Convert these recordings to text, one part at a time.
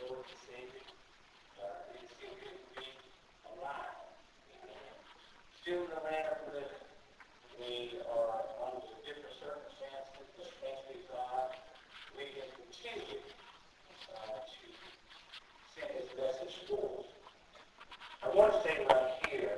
Lord and Savior. It is still good to be alive. Amen. Still in the land of the living. We are under different circumstances, but thanks be to God, we can continue to send His message forth. I want to say right here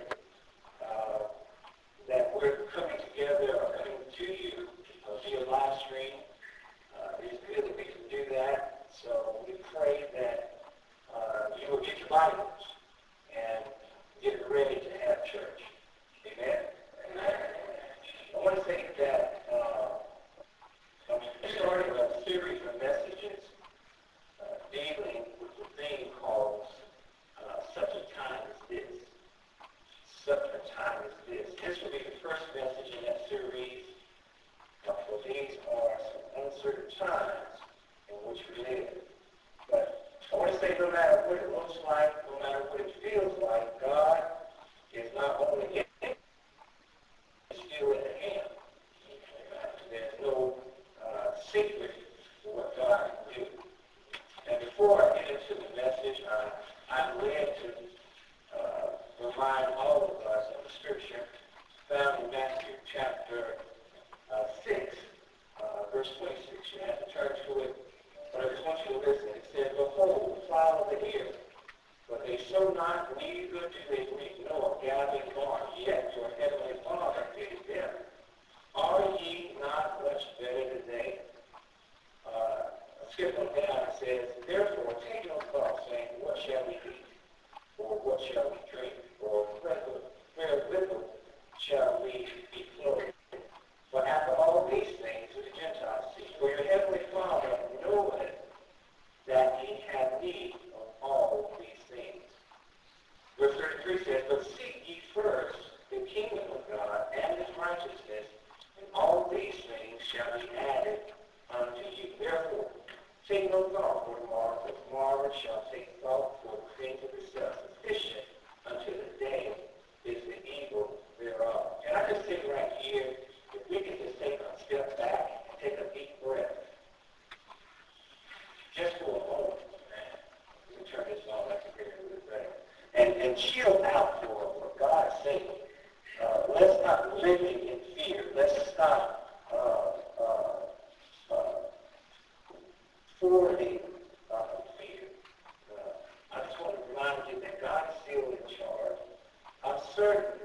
that we're coming together, or coming to you via live stream. It's good that we can do that. So we pray that you will get your Bibles and get ready to have church. Amen? Amen. I want to say that I'm starting a series of messages dealing with the thing called Such a Time as This. Such a time as this. This will be the first message in that series. For these are some uncertain times in which we live. But I want to say no matter what it looks like, no matter what it feels like, God is not only in it, He's still in the hand. There's no secret to what God can do. And before I get into the message, I'm led to remind all of us of the scripture found in Matthew chapter 6, verse 26. You have to turn to it, but I just want you to listen. It says, "Behold, the flower of the ear, but they sow not, neither do they reap, nor gather in barn, yet your heavenly Father feedeth them. Are ye not much better than they?" Skip on down, it says, "Therefore take no thought, saying, What shall we eat? Or what shall we drink? Or wherewithal shall we be clothed? For after all these things do the Gentiles seek. For your heavenly Father knoweth that ye have need of all these things." Verse 33 says, "But seek ye first the kingdom of God and His righteousness, and all these things shall be added unto you. Therefore, take no thought for tomorrow, for tomorrow shall take thought for the things of itself. Sufficient unto the day is the evil thereof." And I just think right here, if we can just take a step back and take a deep breath, just for a moment, man. Let me turn this on, I can hear it a little better. And chill out for God's sake. Let's not live in fear. Let's stop forwarding fear. I just want to remind you that God is still in charge. I'm certain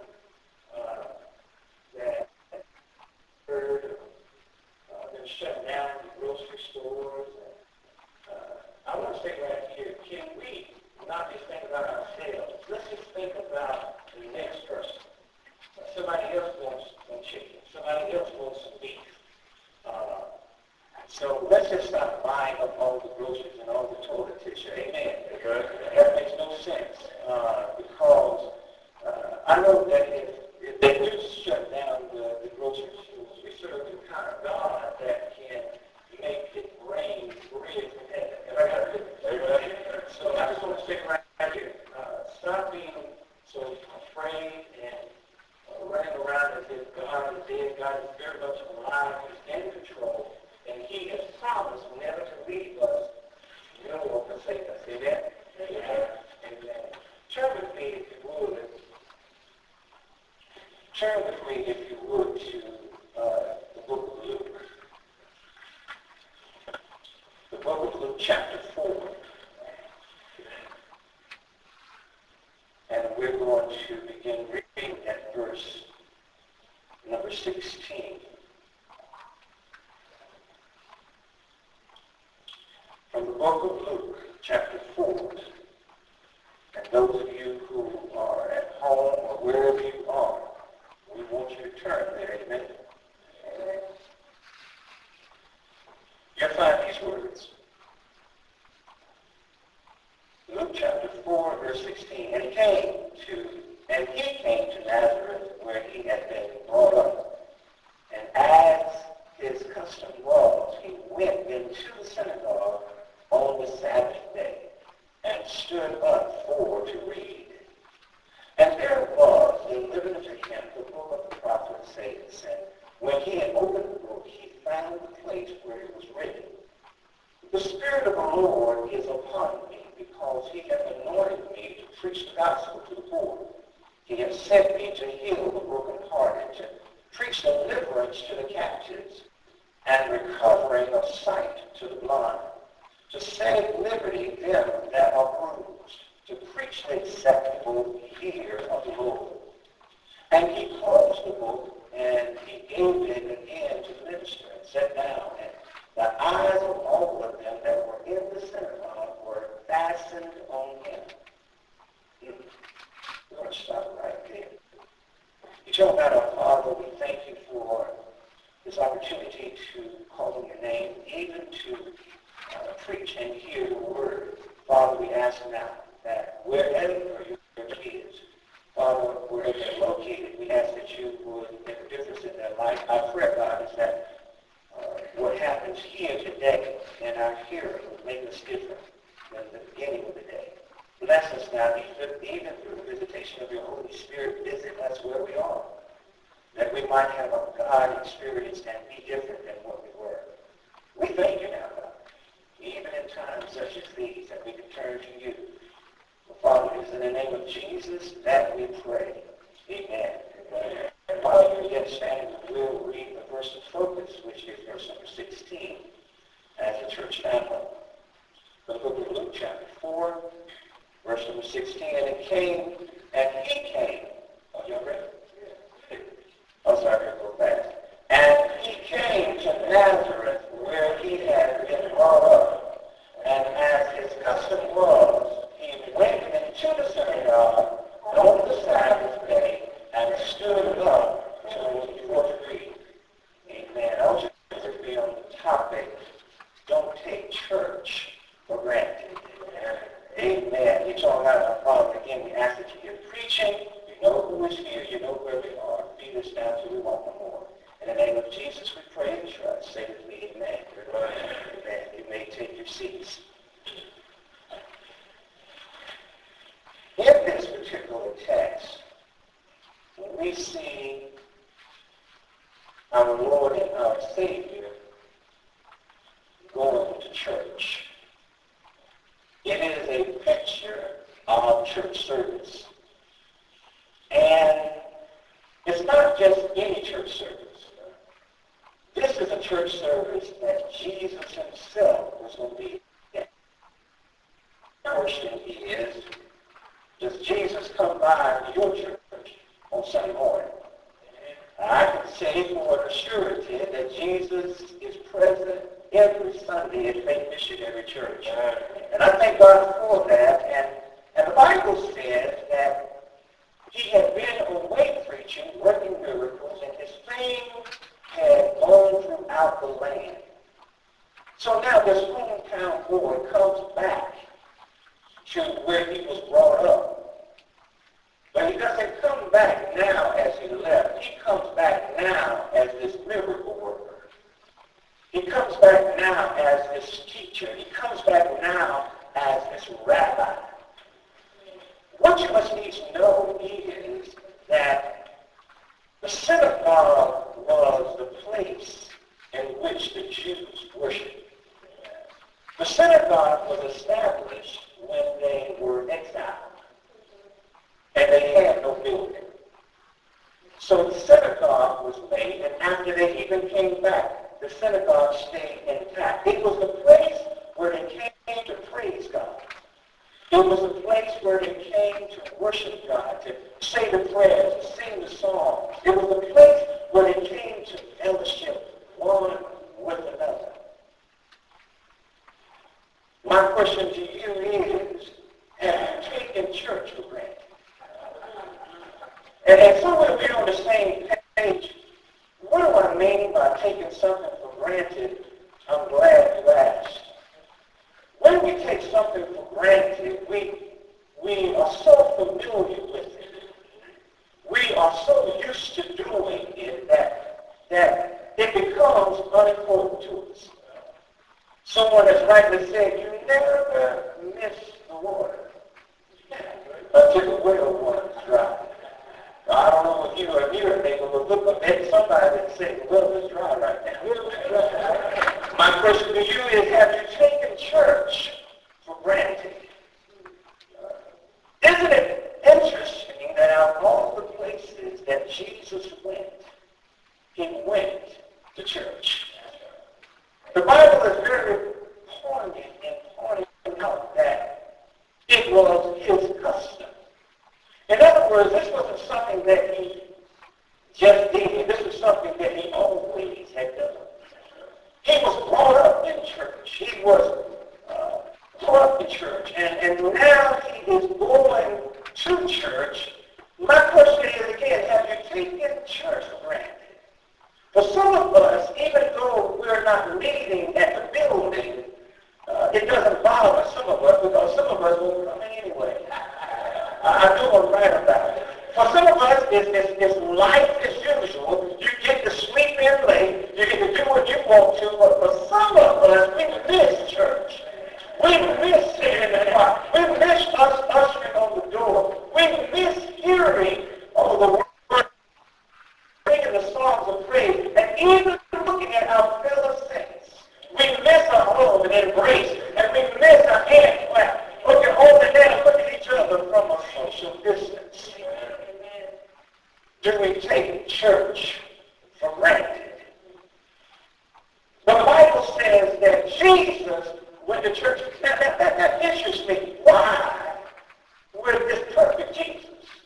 that they're shutting down the grocery stores. I want to say right here, can we not just think about ourselves? Let's just think about the next person. Somebody else wants some chicken. Somebody else wants some beef. So let's just stop buying up all the groceries and all the toilet tissue. Amen. That makes no sense. Because I know that if they do shut down the grocery stores, we serve the kind of God that can make it rain bread from heaven. And I got it. So I just want to say right here, stop being so afraid and running around as if God is dead. God is very much alive. He's in control. And He has promised never to leave us, nor forsake us. Amen? Amen. Amen. Turn with me, if you would. Turn with me, if you would, to the book of Luke. The book of Luke, chapter 4. And we're going to begin reading at verse number 16. From the book of Luke, chapter 4. And those of you who are at home or wherever you are, we want you to turn there. Amen. Amen. You'll find these words. Luke chapter 4, verse 16. And he came to Nazareth, where he had been brought up. And as his custom was, he went into the synagogue on the Sabbath day, and stood up for to read. And there was delivered unto him the book of the prophet Isaiah. And when he had opened the book, he found the place where it was written, "The Spirit of the Lord is upon me, because he hath anointed me to preach the gospel to the poor. He hath sent me to heal the brokenhearted, to preach deliverance to the captives, and recovering of sight to the blind, to set at liberty them that are bruised, to preach the acceptable year of the Lord. And he closed the book, and he gave it again to the minister, and sat down. And the eyes of all of them that were in the synagogue were fastened on him. We're going to stop right there. Eternal God, our Father, we thank you for this opportunity to call on your name, even to preach and hear the word. Father, we ask now that wherever your church is, Father, wherever they're located, we ask that you would make a difference in their life. Our prayer, God, is that what happens here today and our hearing will make us different than the beginning of the day. Bless us now, even through the visitation of your Holy Spirit. Visit us where we are, that we might have a God experience and be different than what we were. We thank you now, God, even in times such as these, that we can turn to you. Father, it is in the name of Jesus that we pray. Amen. And while you're yet standing, we'll read the verse of focus, which is verse number 16, as a church family. The book of Luke, chapter 4, verse number 16. And he came. Oh, y'all ready? Oh, sorry, I'll go fast. And he came to Nazareth, where he had been brought up. And as his custom was, he went into the synagogue on the Sabbath day and stood up to read. Amen. I want you to be on the topic, don't take church for granted. Amen. You talk about our Father. Again, we ask that you get preaching. You know who is here. You know where we are. Feed us now till we want no more. In the name of Jesus, we pray and trust. Say with me, amen. Amen. You may take your seats. In this particular text, we see our Lord and our Savior going to church. It is a picture of church service. And it's not just any church service. This is a church service that Jesus himself was going to be in. The question is, does Jesus come by your church on Sunday morning? I can say for a surety that Jesus is present every Sunday at Faith Missionary Church. And I thank God for that. And the Bible says that he had been away preaching, working miracles, and his fame had gone throughout the land. So now this hometown boy comes back to where he was brought up. But he doesn't come back now as he left. He comes back now as this miracle worker. He comes back now as this teacher. He comes back now as this rabbi. What you must need to know is that the synagogue was the place in which the Jews worshiped. The synagogue was established when they were exiled, and they had no building. So the synagogue was made, and after they even came back, the synagogue stayed intact. It was the place where they came to praise God. It was the place where they came to worship God, to say the prayers, to sing the songs. It was the place where they came to fellowship one with another. My question to you is, have you taken church for granted? And somewhere we're on the same page. What do I mean by taking something for granted? I'm glad you asked. When we take something for granted, we are so familiar with it. We are so used to doing it that it becomes unimportant to us. Someone has rightly said, you never miss the water until the well runs dry. I don't know if you are near a neighbor, but look at somebody and say, the well is dry right now. My question to you is, have you taken church for granted? he was taught the church, and now he is going to church. My question is, again, have you taken church for granted? For some of us, even though we're not meeting at the building, it doesn't bother some of us because some of us will come in anyway. I know I'm right about it. For some of us, it's life as usual. You get to sleep in late. You get to do what you want to. But for some of us, we miss church. We miss sitting in the car. We miss us ushering on the door. We miss hearing the word, singing the songs of praise, and even looking at our fellow saints. We miss our home and embrace, and we miss our hand clap. Looking over there and look at each other from a social distance. Do we take church for granted? The Bible says that Jesus went to church. That interests me. Why would this perfect Jesus?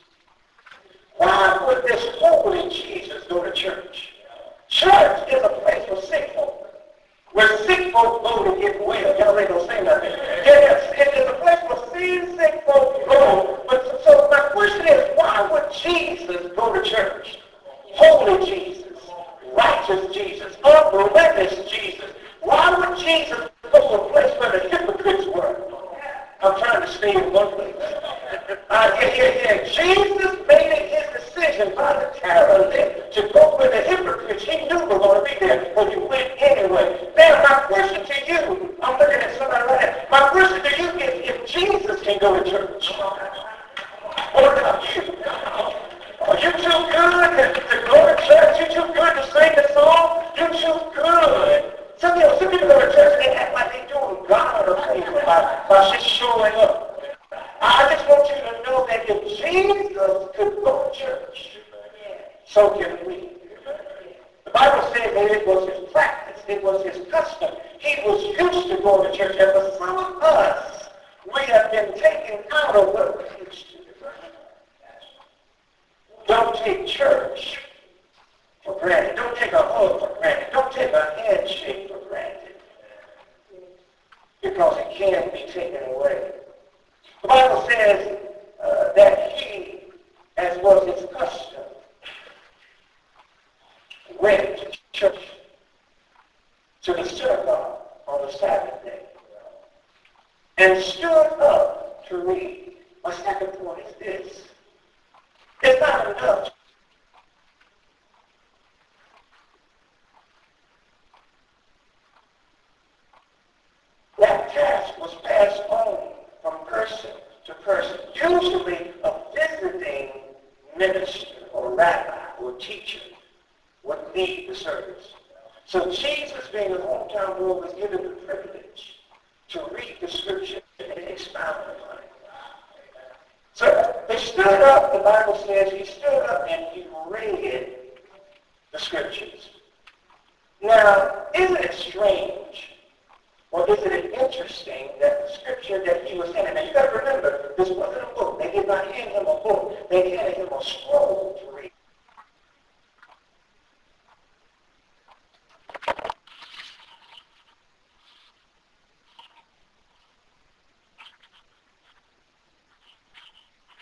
Why would this holy Jesus go to church? Church is a place for sick folk. Where sick folk go to get well. Y'all ain't gonna say nothing. Yes, it is a place where sick folk go. But so my question is, why would Jesus go to church? Holy Jesus, righteous Jesus, unblemished Jesus. Why would Jesus go to a place where the hypocrites were? I'm trying to stay in one place. Jesus made it his decision voluntarily to go where the hypocrites he knew were going to be there, but he went anyway. Now, my question to you, I'm looking at somebody like that. My question to you is, if Jesus can go to church, what about you? Are you too good to go to church? You too good to sing the song? You too good? Some people go to church and they act like they're doing God a favor by just showing up. I just want you to know that if Jesus could go to church, so can we. The Bible says that it was his practice, it was his custom. He was used to going to church, and for some of us, we have been taken out of what we used to. Don't take church for granted. Don't take a hug for granted. Don't take a handshake for granted. Because it can be taken away. The Bible says that he, as was his custom, went to church, to the synagogue on the Sabbath day, and stood up to read. My second point is this. It's not enough that task was passed on from person to person, usually a visiting minister or rabbi or teacher would lead the service. So Jesus, being a hometown boy, was given the privilege to read the scripture and expound upon it. So they stood up, the Bible says, he stood up and he read the scriptures. Now, isn't it strange, or isn't it interesting that the scripture that he was in, and you got to remember, this wasn't